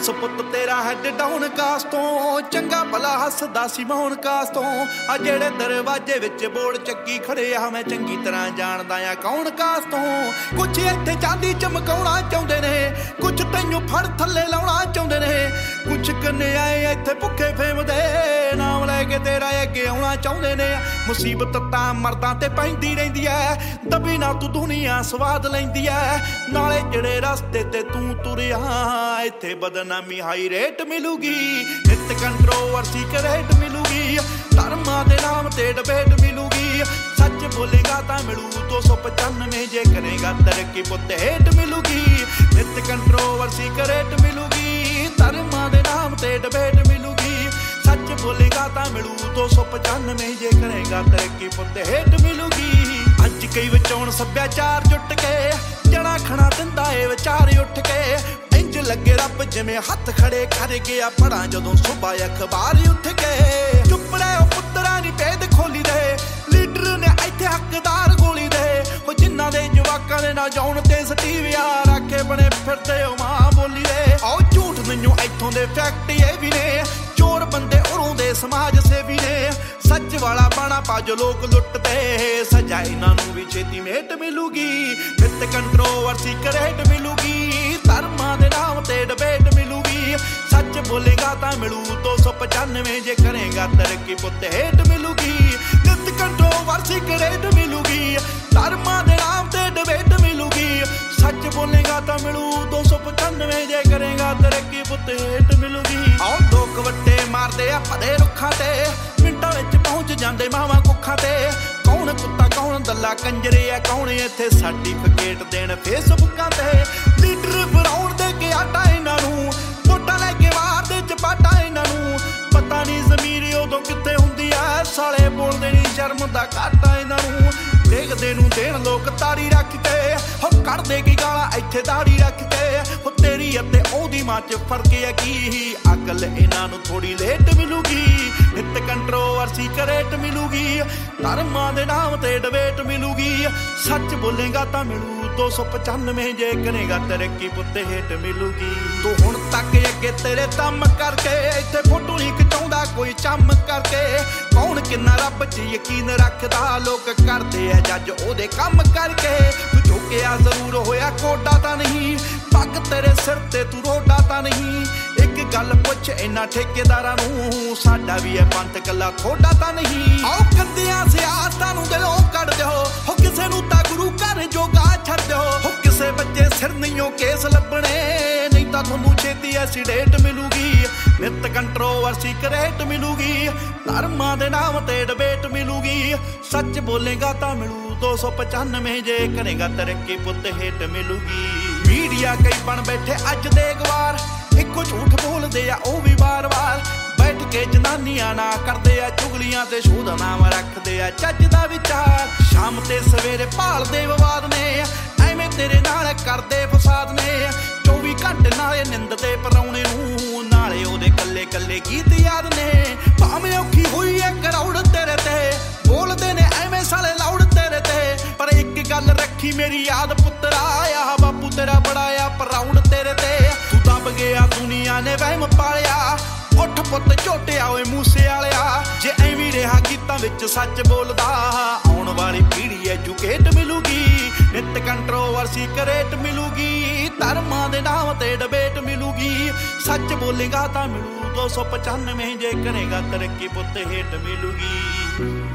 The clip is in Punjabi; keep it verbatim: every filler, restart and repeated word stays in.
ਜੋਸ ਪੁੱਤ ਤੇਰਾ ਹੈਡ ਡਾਊਨ ਕਾਸ ਤੋਂ ਚੰਗਾ ਭਲਾ ਹੱਸਦਾ ਸੀ ਮੌਨ ਕਾਸ ਤੋਂ ਆ ਜਿਹੜੇ ਦਰਵਾਜ਼ੇ ਵਿੱਚ ਬੋੜ ਚੱਕੀ ਖੜੇ ਆ ਮੈਂ ਚੰਗੀ ਤਰ੍ਹਾਂ ਜਾਣਦਾ ਆ ਕੌਣ ਕਾਸ ਤੋਂ ਕੁਛ ਇੱਥੇ ਚਾਂਦੀ ਚਮਕਾਉਣਾ ਚਾਹੁੰਦੇ ਨੇ ਕੁਛ ਤੈਨੂੰ ਫੜ ਥੱਲੇ ਲਾਉਣਾ ਚਾਹੁੰਦੇ ਨੇ ਕੁਛ ਕੰਨੇ ਆਏ ਇੱਥੇ ਭੁੱਖੇ ਫੇਮਦੇ ਨਾਮ ਲੈ ਕੇ ਤੇਰਾ ਅੱਗੇ ਆਉਣਾ ਚਾਹੁੰਦੇ ਨੇ ਮੁਸੀਬਤ ਤਾਂ ਮਰਦਾਂ ਤੇ ਪੈਂਦੀ ਰਹਿੰਦੀ ਐ ਦਬੀ ਨਾ ਤੂੰ ਦੁਨੀਆ ਸਵਾਦ ਲੈਂਦੀ ਐ ਨਾਲੇ ਜਿਹੜੇ ਰਸਤੇ ਤੇ ਤੂੰ ਤੁਰਿਆ ਇੱਥੇ ਬਦਨਾਮੀ ਹਾਈ ਰੇਟ ਮਿਲੂਗੀ ਨਿਤ ਕੰਟਰੋਵਰਸੀ ਕਰੇਟ ਮਿਲੂਗੀ ਧਰਮਾਂ ਦੇ ਨਾਮ ਤੇ ਡਿਬੇਟ ਮਿਲੂਗੀ ਸੱਚ ਬੋਲੇਗਾ ਤਾਂ ਮਿਲੂ ਦੋ ਸੌ ਪਚਾਨਵੇਂ ਜੇ ਕਰੇਗਾ ਤਰੱਕੀ ਪੁੱਤ ਹੇਟ ਮਿਲੂਗੀ ਨਿਤ ਕੰਟਰੋਵਰਸੀ ਕਰੇਟ ਮਿਲੂਗੀ ਧਰਮਾਂ ਦੇ ਨਾਮ ਤੇ ਡਿਬੇਟ ਮਿਲੂਗੀ ਸੱਚ ਬੋਲੇਗਾ ਤਾਂ ਮਿਲੂ ਦੋ ਸੌ ਪਚਾਨਵੇਂ ਜੇ ਕਰੇਗਾ ਤਰੱਕੀ ਪੁੱਤ ਹੇਟ ਮਿਲੂਗੀ ਅੱਜ ਕਈ ਵਿਚਾਉਣ ਸੱਭਿਆਚਾਰ ਜੁੱਟ ਕੇ ਜਣਾ ਖਣਾ ਦਿੰਦਾ ਏ ਵਿਚਾਰ ਉੱਠ ਕੇ ਇੰਜ ਲੱਗੇ ਰੱਬ ਜਿਵੇਂ ਹੱਥ ਖੜੇ ਕਰ ਗਿਆ ਪੜਾਂ ਜਦੋਂ ਸੁਬਾ ਅਖਬਾਰ ਉੱਠ ਕੇ ਚੁੱਪ ਰਹਿ ਉਹ ਪੁੱਤਰਾਂ ਨੀ ਭੇਦ ਖੋਲੀ ਦੇ ਲੀਡਰ ਨੇ ਇੱਥੇ ਹੱਕਦਾਰ ਗੋਲੀ ਦੇ ਉਹ ਜਿਨ੍ਹਾਂ ਦੇ ਜਵਾਕਾਂ ਦੇ ਨਾ ਜਾਉਣ ਤੇ ਸਟੀਵਿਆ ਰੱਖੇ ਬਣੇ ਫਿਰਦੇ ਉਹ ਮਾਂ ਬੋਲੀ ਦੇ ਆਓ ਝੂਠ ਮੈਨੂੰ ਇੱਥੋਂ ਦੇ ਫੈਕਟ ਇਹ ਵੀ ਨੇ ਚੋਰ ਬੰਦੇ ਉਰੋਂ ਦੇ ਸਮਾਜ ਸੇਵੀ ਨੇ ਸੱਚ ਵਾਲਾ ਬਾਣਾ ਪਾ ਜੋ ਲੋਕ ਲੁੱਟਦੇ ਸਜ਼ਾ ਇਹਨਾਂ ਨੂੰ ਵੀ ਛੇਤੀ ਮੇਟ ਮਿਲੂਗੀ ਨਿਤ ਕੰਟਰੋਵਰਸੀ ਕਰੇਟ ਮਿਲੂਗੀ ਧਰਮਾਂ ਦੇ ਨਾਮ ਤੇ ਡਿਬੇਟ ਮਿਲੂਗੀ ਸੱਚ ਬੋਲੇਗਾ ਤਾਂ ਮਿਲੂ ਦੋ ਸੌ ਪਚਾਨਵੇਂ ਜੇ ਕਰੇਗਾ ਤਰੱਕੀ ਪੁੱਤ ਹੇਟ ਮਿਲੂਗੀ ਨਿਤ ਕੰਟਰੋਵਰਸੀ ਕਰੇਟ ਮਿਲੂਗੀ ਧਰਮਾਂ ਦੇ ਨਾਮ ਤੇ ਡਿਬੇਟ ਮਿਲੂਗੀ ਸੱਚ ਬੋਲੇਗਾ ਤਾਂ ਮਿਲੂ ਦੋ ਸੌ ਪਚਾਨਵੇਂ ਜੇ ਕਰੇਗਾ ਤਰੱਕੀ ਪੁੱਤ ਹੇਟ ਮਿਲੂਗੀ ਆਓ ਲੋਕ ਵੱਟੇ ਮਾਰਦੇ ਆ ਭਦੇ ਰੁੱਖਾਂ ਤੇ ਮਿੰਟਾਂ ਵਿੱਚ ਪਹੁੰਚ ਜਾਂਦੇ ਮਾਵਾਂ ਕੁੱਖਾਂ ਤੇ ਕੌਣ ਕੁੱਤਾ ਕੌਣ ਦੱਲਾ ਕੰਜਰੇ ਆ ਕੌਣ ਇੱਥੇ ਸਰਟੀਫਿਕੇਟ ਦੇਣ ਫੇਸਬੁੱਕਾਂ ਤੇ ਲੀਡਰ ਬਣਾਉਣ ਦੇ ਕੇ ਆਟਾ ਇਹਨਾਂ ਨੂੰ ਵੋਟਾਂ ਲੈ ਕੇ ਮਾਰਦੇ ਚਪਾਟਾ ਇਹਨਾਂ ਨੂੰ ਪਤਾ ਨਹੀਂ ਜ਼ਮੀਰ ਉਦੋਂ ਕਿੱਥੇ ਹੁੰਦੀ ਆ ਸਾਲੇ ਬੋਲਦੇ ਨਹੀਂ ਸ਼ਰਮ ਦਾ ਘਾਟਾ ਇਹਨਾਂ ਨੂੰ ਦੇਖਦੇ ਨੂੰ ਦੇਣ ਲੋਕ ਤਾੜੀ ਰੱਖ ਕੇ ਹੋ ਕੱਢਦੇ ਕੀ ਗਾਲਾਂ ਇੱਥੇ ਦਾੜੀ ਰੱਖ ਕੇ ਹੋ ਤੇਰੀ ਅਤੇ ਉਹਦੀ ਮਾਂ ਚ ਫਰਕ ਹੈ ਕੀ ਅਕਲ ਇਹਨਾਂ ਨੂੰ ਥੋੜੀ ਲੇਟ ਮਿਲੂਗੀ ਨਿਤ ਕੰਟਰੋਵਰਸੀ ਕਰੇਟ ਮਿਲੂਗੀ ਧਰਮਾਂ ਦੇ ਨਾਮ ਤੇ ਡਿਬੇਟ ਮਿਲੂਗੀ ਸੱਚ ਬੋਲੇਗਾ ਤਾਂ ਮਿਲੂ ਦੋ ਸੌ ਪਚਾਨਵੇਂ ਜੇ ਕਰੇਗਾ ਤਰੱਕੀ ਪੁੱਤ ਹੇਟ ਮਿਲੂਗੀ ਤੂੰ ਹੁਣ ਤੱਕ ਅੱਗੇ ਤੇਰੇ ਦਮ ਕਰਕੇ ਇੱਥੇ ਫੋਟੋ ਨਹੀਂ ਖਿਚਾਉਂਦਾ ਕੋਈ ਚੰਮ ਕਰਕੇ ਕੌਣ ਕਿੰਨਾ ਰੱਬ 'ਚ ਯਕੀਨ ਰੱਖਦਾ ਲੋਕ ਕਰਦੇ ਆ ਜੱਜ ਉਹਦੇ ਕੰਮ ਕਰਕੇ ਤੂੰ ਝੁਕਿਆ ਜ਼ਰੂਰ ਹੋਇਆ ਕੋਡਾ ਤਾਂ ਨਹੀਂ ਪੱਗ ਤੇਰੇ ਸਿਰ ਤੇ ਤੂੰ ਰੋਡਾ ਤਾਂ ਨਹੀਂ ਇੱਕ ਗੱਲ ਪੁੱਛ ਇਹਨਾਂ ਠੇਕੇਦਾਰਾਂ ਨੂੰ ਸਾਡਾ ਵੀ ਇਹ ਪੰਥ ਕੱਲਾ ਥੋੜਾ ਤਾਂ ਨਹੀਂ ਆਓ ਕੰਦਿਆਂ ਸਿਆਸਤਾਂ ਨੂੰ ਦਿਲੋਂ ਕੱਢ ਦਿਓ ਹੋ ਕਿਸੇ ਨੂੰ ਤਾਂ ਗੁਰੂ ਘਰ ਜੋਗਾ ਛੱਡ ਦਿਓ ਹੋ ਕਿਸੇ ਬੱਚੇ ਸਿਰ ਨਹੀਂਓ ਕੇਸ ਲੱਭਣੇ ਨਹੀਂ ਤਾਂ ਤੁਹਾਨੂੰ ਛੇਤੀ ਐਸੀਡੇਟ ਮਿਲੂਗੀ ਨਿਤ ਕੰਟਰੋਵਰਸੀ ਕਰੇਟ ਮਿਲੂਗੀ ਧਰਮਾਂ ਦੇ ਨਾਮ ਤੇ ਡਿਬੇਟ ਮਿਲੂਗੀ ਸੱਚ ਬੋਲੇਗਾ ਤਾਂ ਮਿਲੂ ਦੋ ਸੌ ਪਚਾਨਵੇਂ ਜੇ ਕਰੇਗਾ ਤਰੱਕੀ ਪੁੱਤ ਹੇਟ ਮਿਲੂਗੀ ਮੀਡੀਆ ਕਈ ਬਣ ਬੈਠੇ ਅੱਜ ਦੇ ਗਵਾਰ ਇੱਕੋ ਝੂਠ ਬੋਲਦੇ ਆ ਉਹ ਵੀ ਵਾਰ-ਵਾਰ ਬੈਠ ਕੇ ਜਨਾਨੀਆਂ ਨਾ ਕਰਦੇ ਆ ਚੁਗਲੀਆਂ ਤੇ ਸ਼ੋਧਾ ਨਾਮ ਰੱਖਦੇ ਆ ਚੱਜ ਦਾ ਵਿਚਾਰ ਸ਼ਾਮ ਤੇ ਸਵੇਰੇ ਭਾਲਦੇ ਵਿਵਾਦ ਨੇ ਐਵੇਂ ਤੇਰੇ ਨਾਲ ਕਰਦੇ ਫਸਾਦ ਨੇ ਚੌਵੀ ਘੰਟੇ ਨਾਲੇ ਨਿੰਦ ਤੇ ਪਰਾਉਣੇ ਨੂੰ ਨਾਲੇ ਉਹਦੇ ਕੱਲੇ ਕੱਲੇ ਗੀਤ ਯਾਦ ਨੇ ਭਾਵੇਂ ਔਖੀ ਹੋਈ ਐ ਕਰਾਉੜ ਤੇਰੇ ਤੇ ਬੋਲਦੇ ਨੇ ਐਵੇਂ ਸਾਲੇ ਲਾਉੜ ਤੇਰੇ ਤੇ ਪਰ ਇੱਕ ਗੱਲ ਰੱਖੀ ਮੇਰੀ ਯਾਦ ਪੁੱਤਰਾ ਆ ਬਾਪੂ ਤੇਰਾ ਬੜਾ ਆ ਪਰਾਉੜ ਤੇਰੇ ਤੇ ਤੂੰ ਦਬ ਗਿਆ ਦੁਨੀਆ ਨੇ ਵਹਿਮ ਪਾਲਿਆ ਉੱਠ ਪੁੱਤ ਝੋਟਿਆ ਓਏ ਮੂਸੇ ਵਾਲਿਆ ਜੇ ਐਵੇਂ ਰਿਹਾ ਗੀਤਾਂ ਵਿੱਚ ਸੱਚ ਬੋਲਦਾ ਆਉਣ ਵਾਲੀ ਪੀੜ੍ਹੀ ਐਜੂਕੇਟ ਮਿਲੂਗੀ ਨਿਤ ਕੰਟਰੋਵਰਸੀ ਕਰੇਟ ਮਿਲੂਗੀ ਧਰਮਾਂ ਦੇ ਨਾਮ ਤੇ ਡਿਬੇਟ ਮਿਲੂਗੀ ਸੱਚ ਬੋਲੇਗਾ ਤਾਂ ਮਿਲੂ ਦੋ ਸੌ ਪਚਾਨਵੇਂ ਜੇ ਕਰੇਗਾ ਤਰੱਕੀ ਪੁੱਤ ਹੇਟ ਮਿਲੂਗੀ।